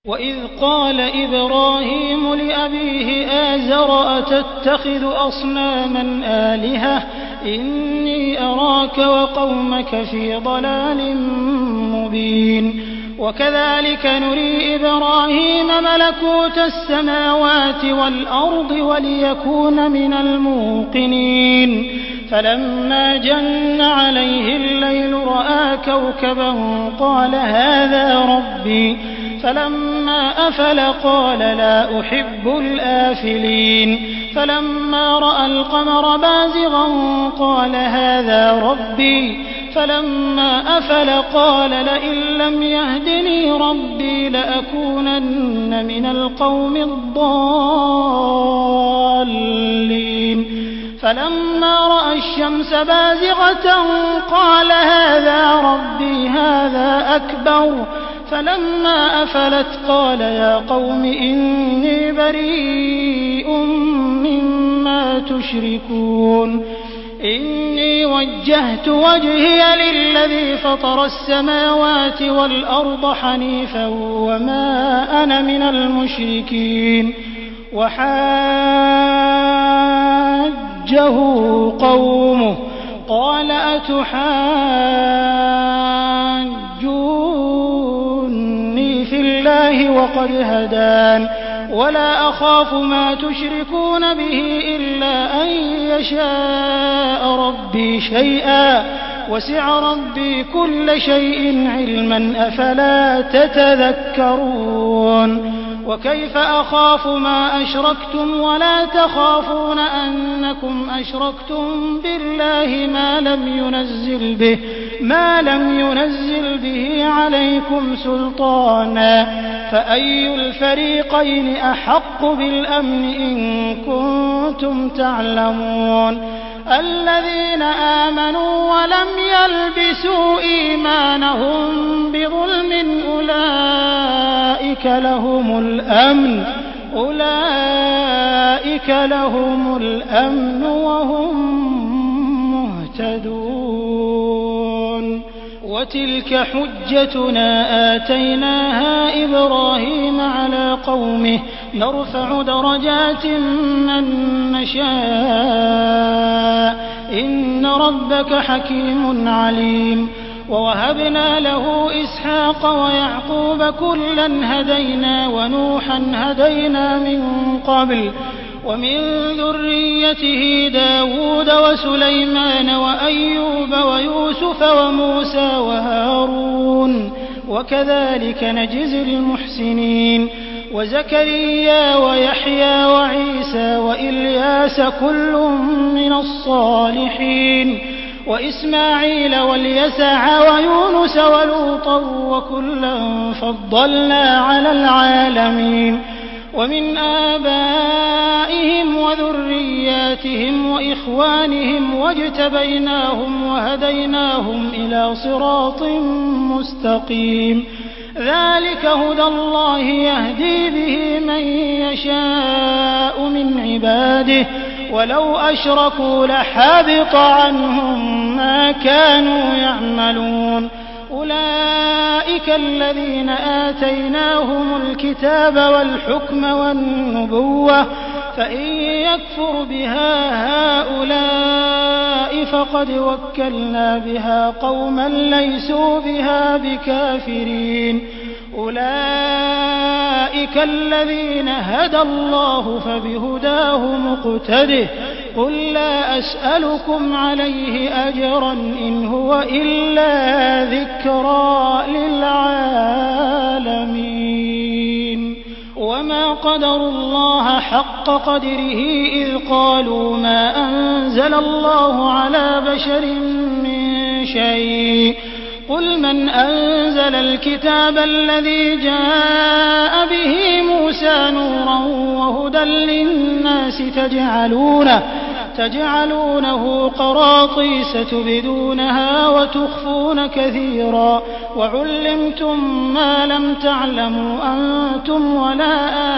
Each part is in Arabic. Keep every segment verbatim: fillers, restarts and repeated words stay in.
وَإِذْ قَالَ إِبْرَاهِيمُ لِأَبِيهِ آزَرَ أَتَتَّخِذُ أَصْنَامًا آلِهَةً إِنِّي أَرَاكَ وَقَوْمَكَ فِي ضَلَالٍ مُّبِينٍ وَكَذَٰلِكَ نُرِي إِبْرَاهِيمَ مَلَكُوتَ السَّمَاوَاتِ وَالْأَرْضِ وَلِيَكُونَ مِنَ الْمُوقِنِينَ فَلَمَّا جَنَّ عَلَيْهِ اللَّيْلُ رَأَىٰ كَوْكَبًا قَالَ هَٰذَا رَبِّي فَلَمَّا أَفَلَ قَالَ لَا أُحِبُّ الْآفِلِينَ فَلَمَّا رَأَى الْقَمَرَ بَازِغًا قَالَ هَٰذَا رَبِّي فَلَمَّا أَفَلَ قَالَ لَئِن لَّمْ يَهْدِنِي رَبِّي لَأَكُونَنَّ مِنَ الْقَوْمِ الضَّالِّينَ فَلَمَّا رَأَى الشَّمْسَ بَازِغَةً قَالَ هَٰذَا رَبِّي هَٰذَا أَكْبَرُ فَلَمَّا أَفَلَتْ قَالَ يَا قَوْمِ إِنِّي بَرِيءٌ مِّمَّا تُشْرِكُونَ إِنِّي وَجَّهْتُ وَجْهِيَ لِلَّذِي فَطَرَ السَّمَاوَاتِ وَالْأَرْضَ حَنِيفًا وَمَا أَنَا مِنَ الْمُشْرِكِينَ وَحَاجَّهُ قَوْمُهُ قَالَ أَتُحَاجُّونِّي فِي اللَّهِ وَقَدْ هَدَانِ وَلَا أَخَافُ مَا تُشْرِكُونَ بِهِ إِلَّا أَن يَشَاءَ رَبِّي شَيْئًا وَسِعَ رَبِّي كُلَّ شَيْءٍ عِلْمًا أَفَلَا تَتَذَكَّرُونَ وَكَيْفَ أَخَافُ مَا أَشْرَكْتُمْ وَلَا تَخَافُونَ أَنَّكُمْ أَشْرَكْتُم بِاللَّهِ مَا لَمْ يُنَزِّلْ بِهِ مَا لَمْ يُنَزِّلْ بِهِ عَلَيْكُمْ سُلْطَانًا فَأَيُّ الْفَرِيقَيْنِ أَحَقُّ بِالْأَمْنِ إِن كُنتُمْ تَعْلَمُونَ الَّذِينَ آمَنُوا وَلَمْ يَلْبِسُوا إِيمَانَهُم بِظُلْمٍ أُولَٰئِكَ لَهُمُ الْأَمْنُ أُولَٰئِكَ لَهُمُ الْأَمْنُ وَهُم مُّهْتَدُونَ وَتِلْكَ حُجَّتُنَا آتَيْنَاهَا إِبْرَاهِيمَ عَلَىٰ قَوْمِهِ نَرْفَعُ دَرَجَاتٍ مَّن نَّشَاءُ ۗ إِنَّ رَبَّكَ حَكِيمٌ عَلِيمٌ وَوَهَبْنَا لَهُ إِسْحَاقَ وَيَعْقُوبَ ۖ كُلًّا هَدَيْنَا وَنُوحًا هَدَيْنَا مِن قَبْلُ ۖ وَمِن ذُرِّيَّتِهِ دَاوُودَ وَسُلَيْمَانَ وَأَيُّوبَ وَيُوسُفَ وَمُوسَىٰ وَهَارُونَ ۚ وَكَذَٰلِكَ نَجْزِي الْمُحْسِنِينَ وَزَكَرِيَّا وَيَحْيَىٰ وَعِيسَىٰ وَإِلْيَاسَ ۖ كُلٌّ مِّنَ الصَّالِحِينَ وَإِسْمَاعِيلَ وَالْيَسَعَ وَيُونُسَ وَلُوطًا ۚ وَكُلًّا فَضَّلْنَا عَلَى الْعَالَمِينَ وَمِنْ آبَائِهِمْ وَذُرِّيَّاتِهِمْ وَإِخْوَانِهِمْ وَاجْتَبَيْنَاهُمْ وَهَدَيْنَاهُمْ إِلَىٰ صِرَاطٍ مُّسْتَقِيمٍ ذَٰلِكَ هُدَى اللَّهِ يَهْدِي بِهِ مَن يَشَاءُ مِنْ عِبَادِهِ ۚ وَلَوْ أَشْرَكُوا لَحَبِطَ عَنْهُم مَّا كَانُوا يَعْمَلُونَ أُولَٰئِكَ الَّذِينَ آتَيْنَاهُمُ الْكِتَابَ وَالْحُكْمَ وَالنُّبُوَّةَ ۚ فَإِن يَكْفُرْ بِهَا هَٰؤُلَاءِ فَقَدْ وَكَّلْنَا بِهَا قَوْمًا لَّيْسُوا بِهَا بِكَافِرِينَ أُولَٰئِكَ الَّذِينَ هَدَى اللَّهُ فَبِهُدَاهُ مُقْتَدِهْ ۗ قُل لَّا أَسْأَلُكُمْ عَلَيْهِ أَجْرًا إِنْ هُوَ إِلَّا ذِكْرَىٰ لِلْعَالَمِينَ وَمَا قَدَرُوا اللَّهَ حَقَّ قَدْرِهِ إِذْ قَالُوا مَا أَنزَلَ اللَّهُ عَلَىٰ بَشَرٍ مِّن شَيْءٍ ۗ قُلْ مَنْ أَنزَلَ الْكِتَابَ الَّذِي جَاءَ بِهِ مُوسَىٰ نُورًا وَهُدًى لِّلنَّاسِ تَجْعَلُونَهُ تجعلونه قراطيس تبدونها وتخفون كثيرا وعلمتم ما لم تعلموا أنتم ولا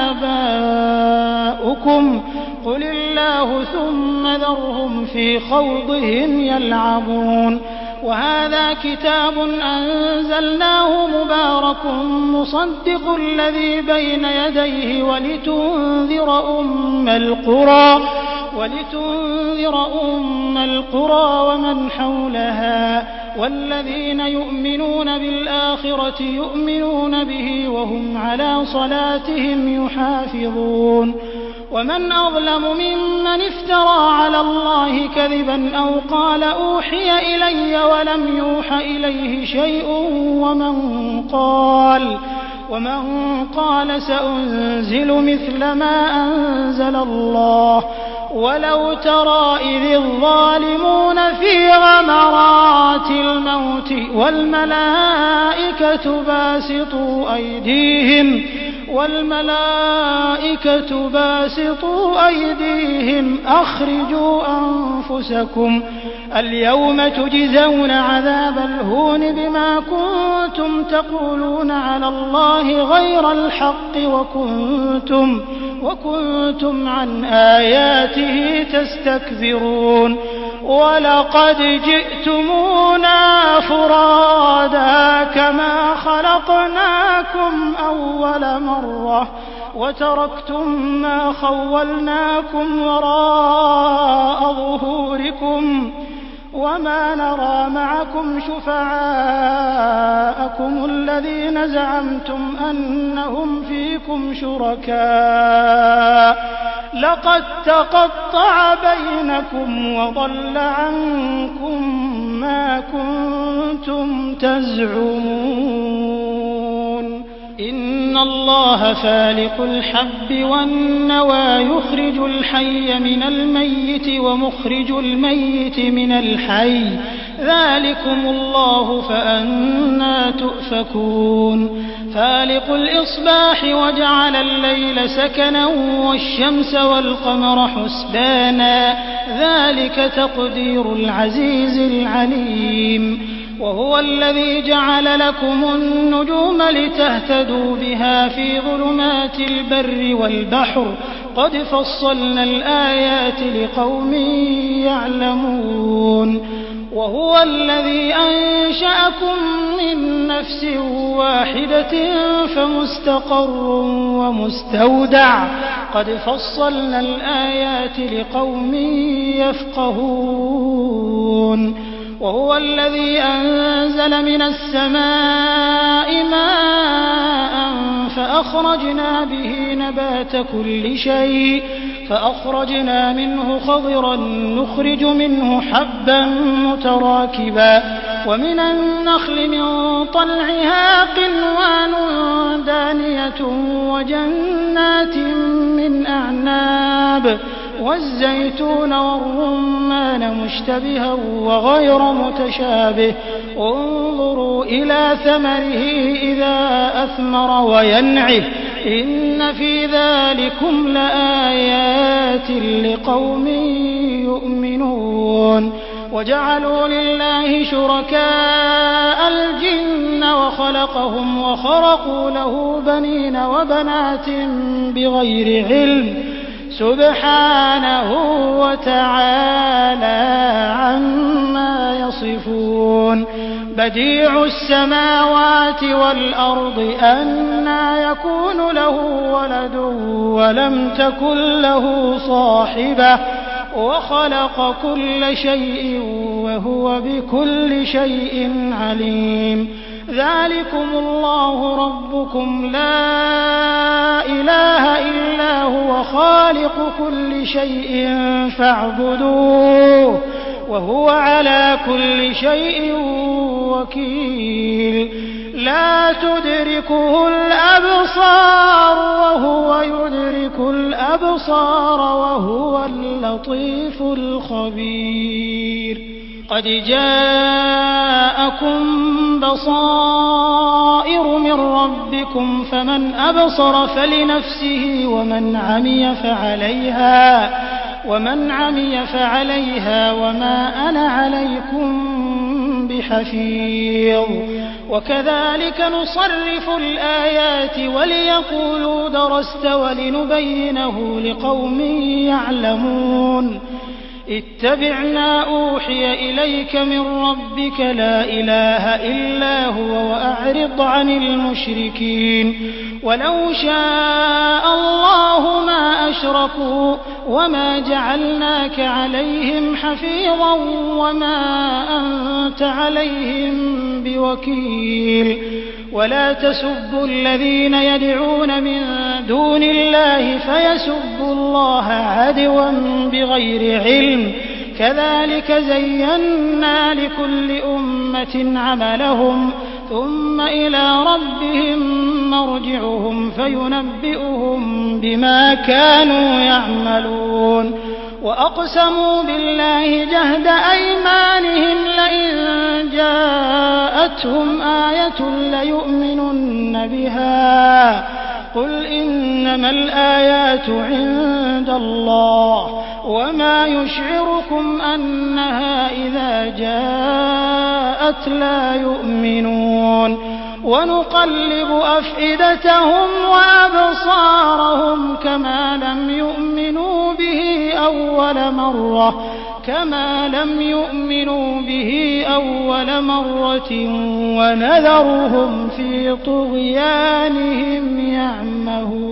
آباؤكم قل الله ثم ذرهم في خوضهم يلعبون وهذا كتاب أنزلناه مبارك مصدق الذي بين يديه ولتنذر أم القرى ولتنذر أم القرى ومن حولها والذين يؤمنون بالآخرة يؤمنون به وهم على صلاتهم يحافظون ومن أظلم ممن افترى على الله كذبا أو قال أوحي إلي ولم يوح إليه شيء ومن قال ومن قال سأنزل مثل ما أنزل الله ولو ترى إذ الظالمون في غمرات الموت والملائكة باسطوا أيديهم والملائكة باسطوا أيديهم أخرجوا أنفسكم اليوم تجزون عذاب الهون بما كنتم تقولون على الله غير الحق وكنتم وكنتم عن آياته تستكبرون ولقد جئتمونا فرادا كما خلقناكم أول مرة وتركتم ما خولناكم وراء ظهوركم وما نرى معكم شفعاءكم الذين زعمتم أنهم فيكم شركاء لقد تقطع بينكم وضل عنكم ما كنتم تزعمون إن الله فالق الحب والنوى يخرج الحي من الميت ومخرج الميت من الحي ذلكم الله فأنى تؤفكون فالق الإصباح وجعل الليل سكنا والشمس والقمر حسبانا ذلك تقدير العزيز العليم وهو الذي جعل لكم النجوم لتهتدوا بها في ظلمات البر والبحر قد فصلنا الآيات لقوم يعلمون وهو الذي أنشأكم من نفس واحدة فمستقر ومستودع قد فصلنا الآيات لقوم يفقهون وهو الذي أنزل من السماء ماء فأخرجنا به نبات كل شيء فأخرجنا منه خضرا نخرج منه حبا متراكبا ومن النخل من طلعها قنوان دانية وجنات من أعناب والزيتون والرمان مشتبها وغير متشابه انظروا إلى ثمره إذا أثمر وينعه إن في ذلكم لآيات لقوم يؤمنون وجعلوا لله شركاء الجن وخلقهم وخرقوا له بنين وبنات بغير علم سبحانه وتعالى عما يصفون بديع السماوات والأرض أنى يكون له ولد ولم تكن له صاحبة وخلق كل شيء وهو بكل شيء عليم ذلكم الله ربكم لا إله إلا هو خالق كل شيء فاعبدوه وهو على كل شيء وكيل لا تدركه الأبصار وهو يدرك الأبصار وهو اللطيف الخبير قد جاءكم بصائر من ربكم فمن أبصر فلنفسه ومن عمي فعليها ومن عمي فعليها وما أنا عليكم بحفيظ وكذلك نصرف الآيات وليقولوا درست ولنبينه لقوم يعلمون اتبع ما أوحي إليك من ربك لا إله إلا هو وأعرض عن المشركين ولو شاء الله ما أشركوا وما جعلناك عليهم حفيظا وما أنت عليهم بوكيل ولا تسبوا الذين يدعون من دون الله فيسبوا الله عدوا بغير علم كذلك زينا لكل أمة عملهم ثم إلى ربهم مرجعهم فينبئهم بما كانوا يعملون وأقسموا بالله جهد أيمانهم لئن جاءتهم آية ليؤمنن بها قل إنما الآيات عند الله وما يشعركم أنها إذا جاءت لا يؤمنون ونقلب أفئدتهم وأبصارهم كما لم يؤمنوا به أول مرة كما لم يؤمنوا به أول مرة ونذرهم في طغيانهم يعمهون